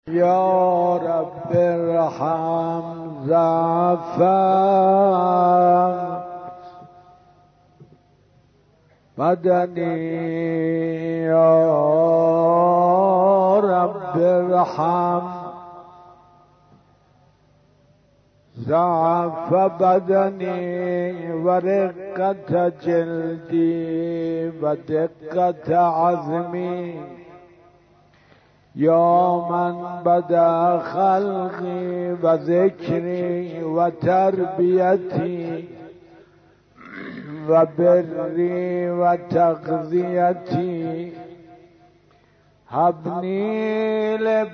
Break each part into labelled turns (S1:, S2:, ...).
S1: یا رب ارحم ضعفم بدنی یا رب ارحم ضعف بدنی و رقت جلدی و دقت عظمی یا من بدا خلقی و ذکری و تربیتی و بری و تغذیتی هبنی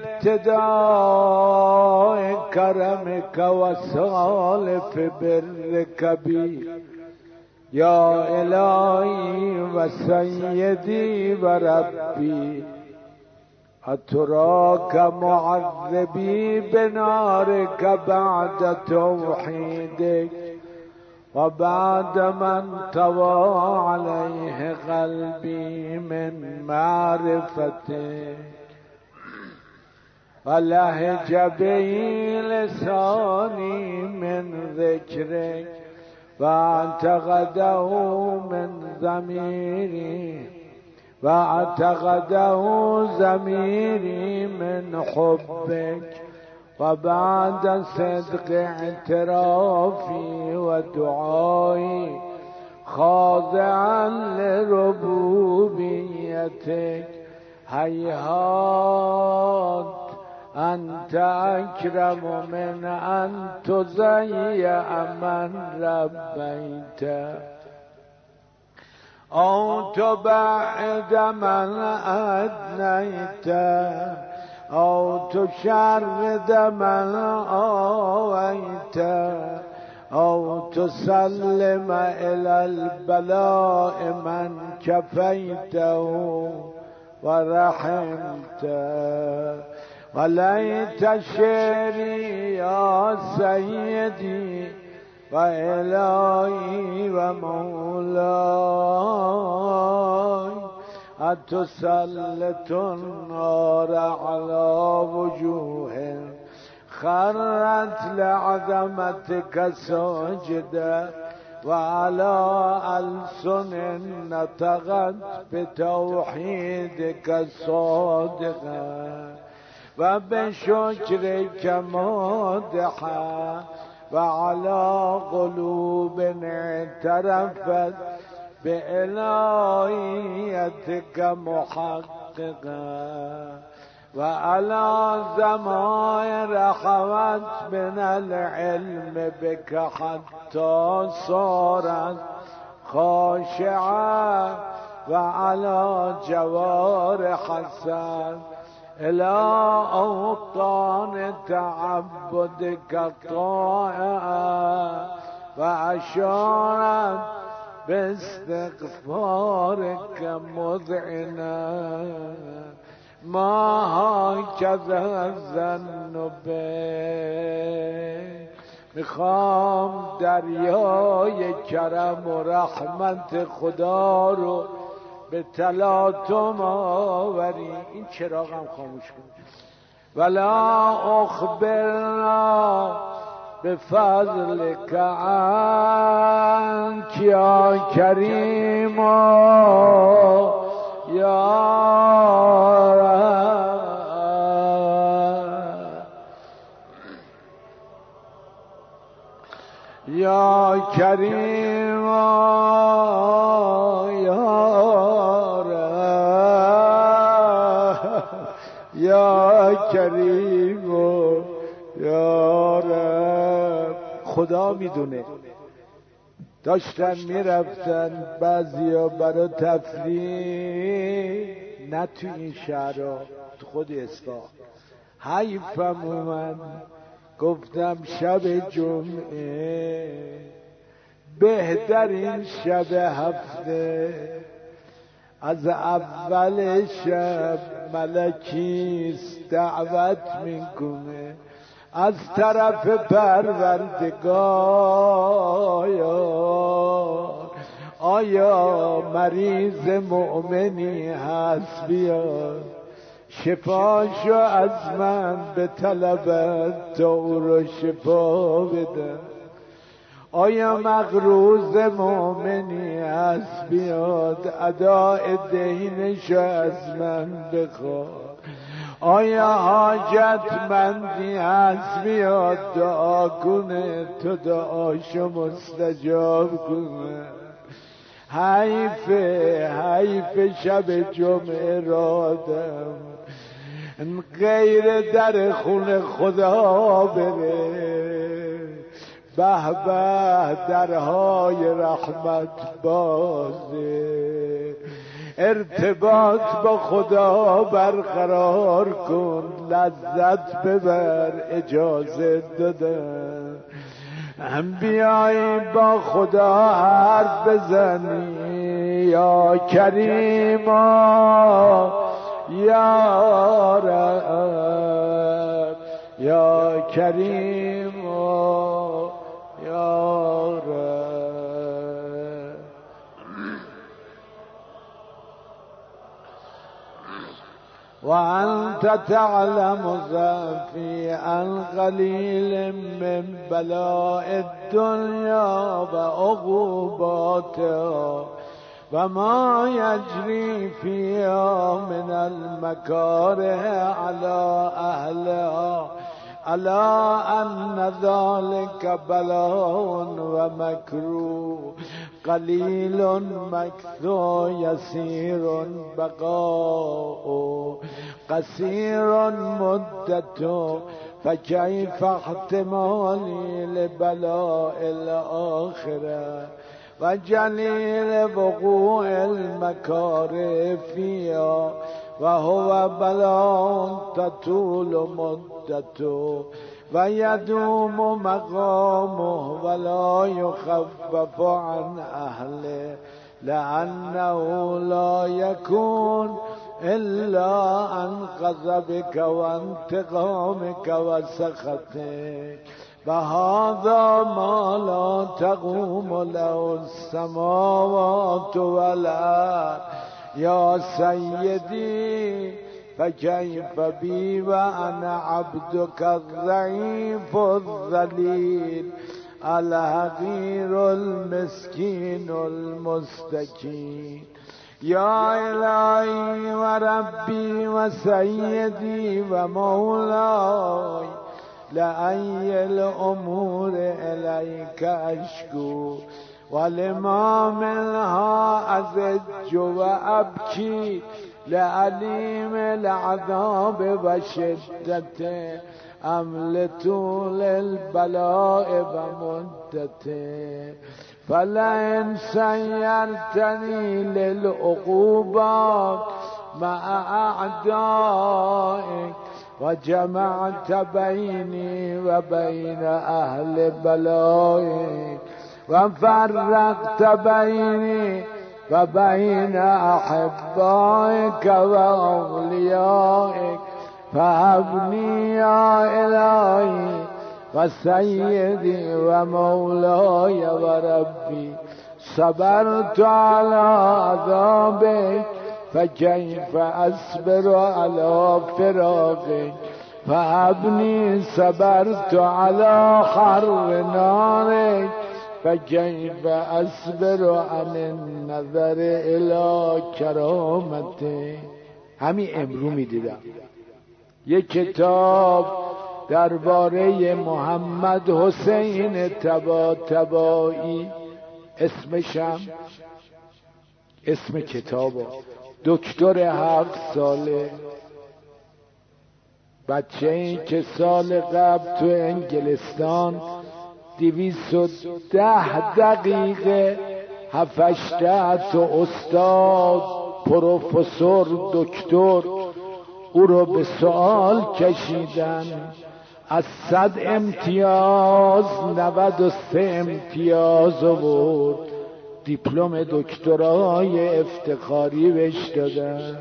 S1: لابتداء کرمک و سالف برک بی یا الهی و سیدی و ربی اتراک معذبی بنارک بعد توحیدک و بعد من طوى علیه قلبی من معرفته و لهج به لسانی من ذکرک و اعتقده من ضمیری و اعتقده ضمیری من حبک و بعد صدق اعترافی و دعایی خاضعا لربوبیتک هیهات انت اکرم من ان تضیع من ربیت او تبعد من ادنیت او تشرد من آویت او تسلم الى البلاء من کفیته و رحمت ولیت شعری یا سیدی و الهی و مولای اتسلط النار على وجوه خرت لعظمتك ساجدا وعلى ألسن نطقت بتوحيدك صادقا وبشكرك مادحا وعلى قلوب اعترفت بإلهيتك محققا وعلى زمائر حوت من العلم بك حتى صارت خاشعة وعلى جوارح حسن إلى أوطان تعبدك طائعة وأشارت باستغفارك مذعنا ما هكذا الظن بك میخوام دریای کرم و رحمت خدا رو به تلاطم آوری. این چراغم خاموش کن. ولا اخبرنا بفضلك عنك یا کریم یا رب یا کریم یا رب یا کریم یا رب. خدا میدونه داشتن میرفتن بعضیا برای تفریح نه تو این شهرها، تو خود اصفهان. حیفم اومد گفتم شب جمعه بهترین شب هفته، از اول شب ملکیست دعوت میکنه از طرف پروردگار. آیا مریض مؤمنی هست بیاد شفاشو از من به طلبت تا او رو شفا بدم. آیا مغروض مومنی هست بیاد اداء دینشو از من بخواد؟ آیا حاجتمندی هست بیاد دعا کنه تو دعاشو مستجاب کنه؟ حیف شب جمعه رادم غیر در خونه خدا بره. به به درهای رحمت بازه. ارتباط با خدا برقرار کن، لذت ببر، اجازه دادن. بیایی با خدا حرف بزنی. یا کریما یا رب، یا کریما یا رب. وأنت تعلم ضعفي عن قليل من بلاء الدنيا وعقوباتها وما يجري فيها من المكاره على أهلها، ألا أن ذلك بلاء ومكروه قليل مكثو يسير بقاء قصير مدة، فكيف احتمالي لبلاء الآخرة وجليل وقوع المكاره فيها، وهو بلاء تطول مدته ويدوم مقامه ولا يخفف عن أهله، لأنه لا يكون إلا عن غضبك وانتقامك وسخطك، وهذا ما لا تقوم له السماوات والأرض يا سيدي. فكيف بي وأنا عبدك الضعيف الذليل الحقير المسكين المستكين. يا إلهي وربي وسيدي ومولاي، لأي الأمور إليك أشكو، ولما منها أزج وأبكي، لعليم العذاب وشدته أم لطول البلاء ومدته. فلئن سيرتني للعقوبات مع أعدائك وجمعت بيني وبين أهل بلائك وفرقت بيني وبين أحبائك وأوليائك، فهبني يا إلهي وسيدي ومولاي وربي. صبرت على عذابك فكيف أصبر على فراقك، فهبني صبرت على حر نارك فكيف أصبر عن النظر إلى کرامته. همین امرو میدیدم یک کتاب درباره محمد حسین طباطبایی، اسم کتاب دکتر 7 ساله، بچه این که سال قبل تو انگلستان 210 دقیقه 7-8 تا استاد پروفسور دکتر او رو به سوال کشیدن، از 100 امتیاز 93 امتیاز آورد، دیپلم دکترای افتخاری بهش دادن.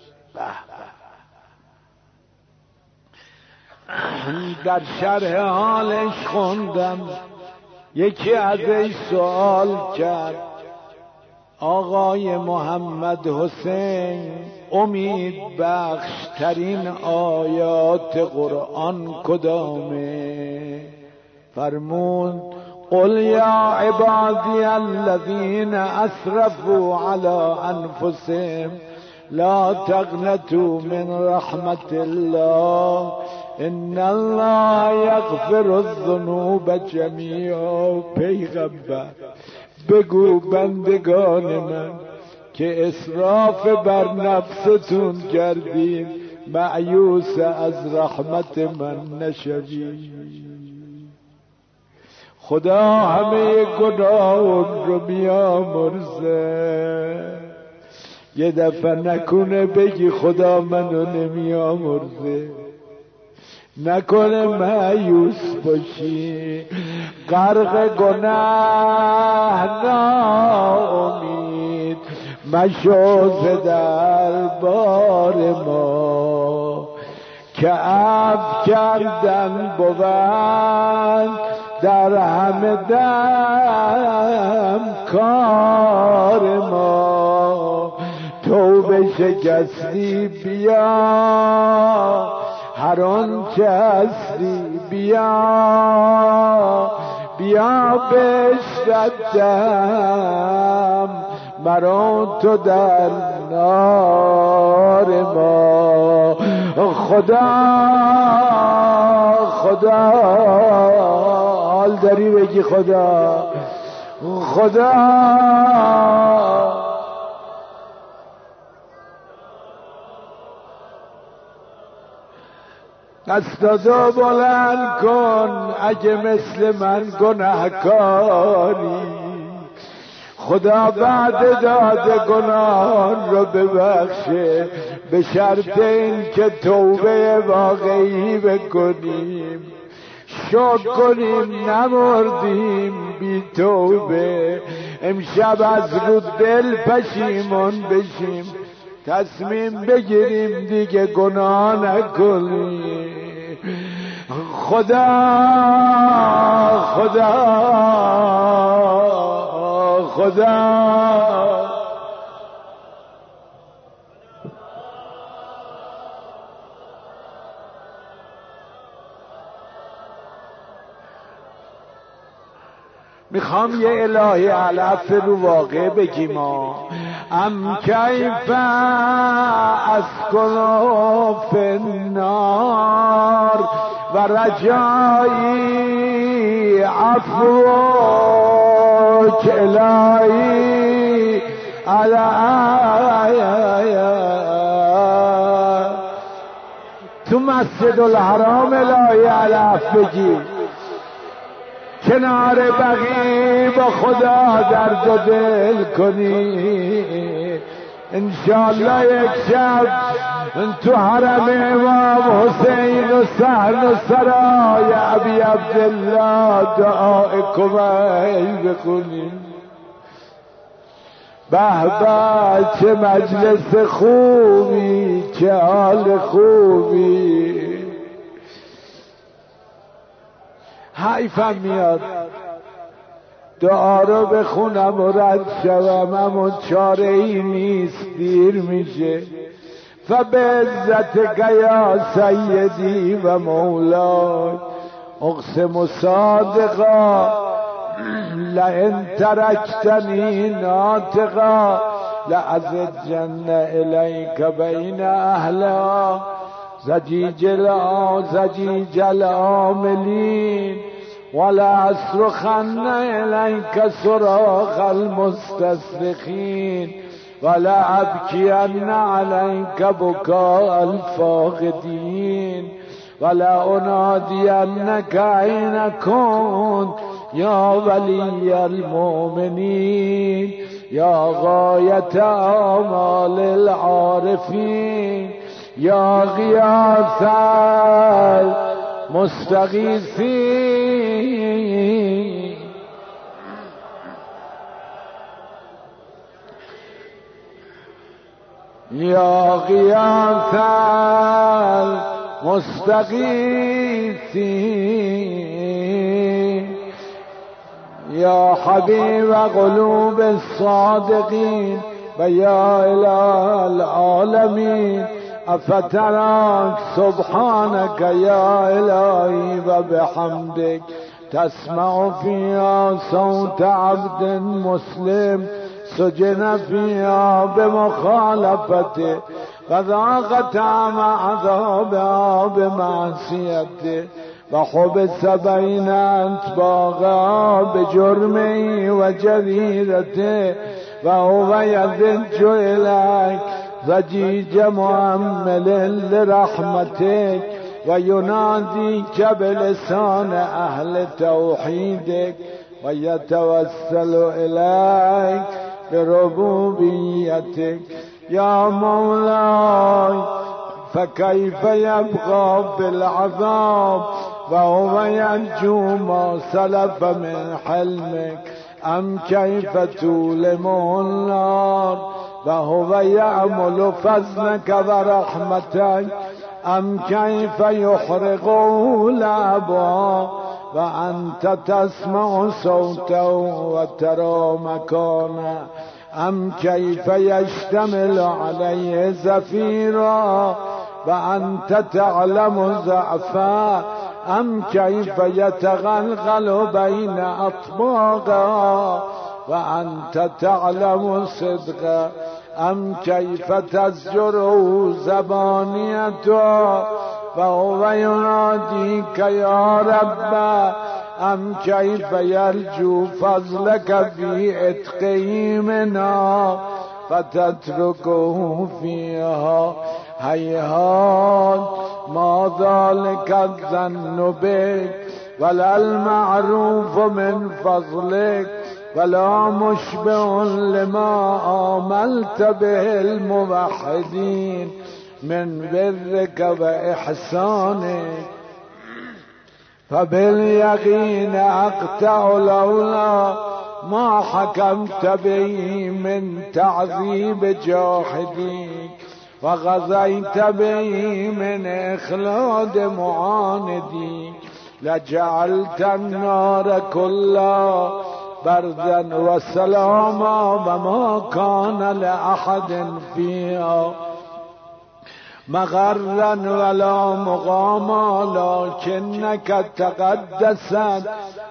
S1: در شرح حالش خوندم، یکی ازش سوال کرد آقای محمد حسین امید بخش ترین آیات قرآن کدامه؟ فرمود قل یا عبادی الذین اسرفوا علی انفسهم لا تقنطوا من رحمت الله ان الله یغفر الذنوب جمیعا. پیغمبر بگو بندگان من که اسراف بر نفستون کردین مایوس از رحمت من نشوید. خدا همه گناهون رو میامرزه. یه دفعه نکنه بگی خدا منو نمیامرزه، نکنه مایوس باشی، غرق گناه ناامید مشو ز دربار ما که عفو کردن بود در همه دم کار ما. توبه شکستی بیا هر آنچه هستی بیا بیا بشردم مرا تو در نار ما. خدا خدا حال داری بگی خدا خدا دستاتو بلند کن اگه مثل من گناهکاری. خدا بعد داد گناهان رو ببخشه به شرط این که توبه واقعی بکنیم، شکر کنیم نمردیم بی توبه. امشب از رو دل پشیمون بشیم، تصمیم بگیریم دیگه گناه نکنیم. خدا خدا خدا میخوام یه الهی علف رو واقع بگیم ام کیف اسکن فی النار و رجایی عفوک الهی تو مسجد الحرام الهی علف بگی، کنار بقیه با خدا درد و دل کنی. انشاءالله یک شب تو حرم امام حسین و صحن و سرای ابی عبدالله دعای کمیل بخونیم. به به چه مجلس خوبی، چه حال خوبی. حیفم میاد دعا رو بخونم و رد شوم، اما چاره ای نیست، دیر میشه. فبعزتک یا سیدی و مولای اقسم صادقا لئن ترکتنی ناطقا لأزجن الیک بین اهلها زجیج العاملین ولا اصرخن الیک صراخ المستصرخین ولا ابکین علیک بکاء الفاقدین ولا انادینک این کن یا ولی المؤمنین یا غایت آمال العارفین یا غیاث المستغیثین. یا غیاث المستغیثین يا حبيب قلوب الصادقين ويا إله العالمين أفتراك سبحانك يا إلهي وبحمدك تسمع فيها صوت عبد مسلم سجن فيها بمخالفته فذاق طعم عذابها بمعصيته وحبس بين أتباعها بجرمه وجريرته وهو يذج إليك ضجيج مؤمل لرحمتك ويناديك بلسان أهل توحيدك ويتوسل إليك بربوبيتك يا مولاي فكيف يبقى بالعذاب وهو ينجو ما سلف من حلمك أم كيف تولمه النار وهو يعمل فضلك ورحمتك أم كيف يحرقه الأبواب وأنت تسمع صوته وترى مكانه أم كيف يشتمل عليه زفيرا وأنت تعلم ضعفه أم كيف يتغلغل بين أطباقه وأنت تعلم صدقه أم كيف تزجره زبانيته فهو يناديك يا رب أم كيف يرجو فضلك في عتقه منها فتتركه فيها هيهات ما ذلك الظن بك ولا المعروف من فضلك ولا مشبع لما آملت به الموحدين من برك وإحسانك فباليقين أقطع لولا ما حكمت به من تعذيب جاحديك وغزيت به من إخلاد معانديك لجعلت النار كلها بردا وسلاما وما كان لأحد فيها مغرا ولا مقاما لكنك تقدست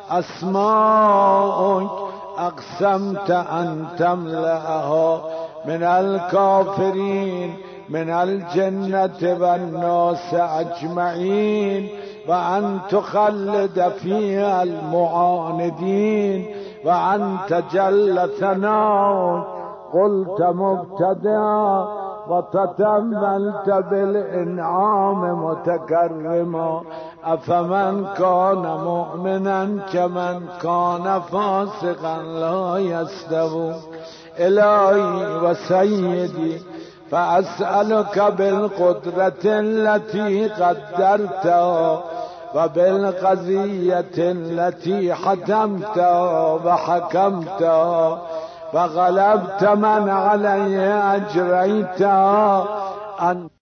S1: أسماؤك أقسمت أن تملأها من الكافرين من الجنة والناس أجمعين وأن تخلد فيها المعاندين وأنت جل ثناؤك قلت مبتدئا وتتملت بالإنعام متكرما أفمن كان مؤمنا كمن كان فاسقا لا يستوون إلهي وسيدي فأسألك بالقدرة التي قدرتها وبالقضية التي حتمتها وحكمتها وغلبت من عليه أجريتها أن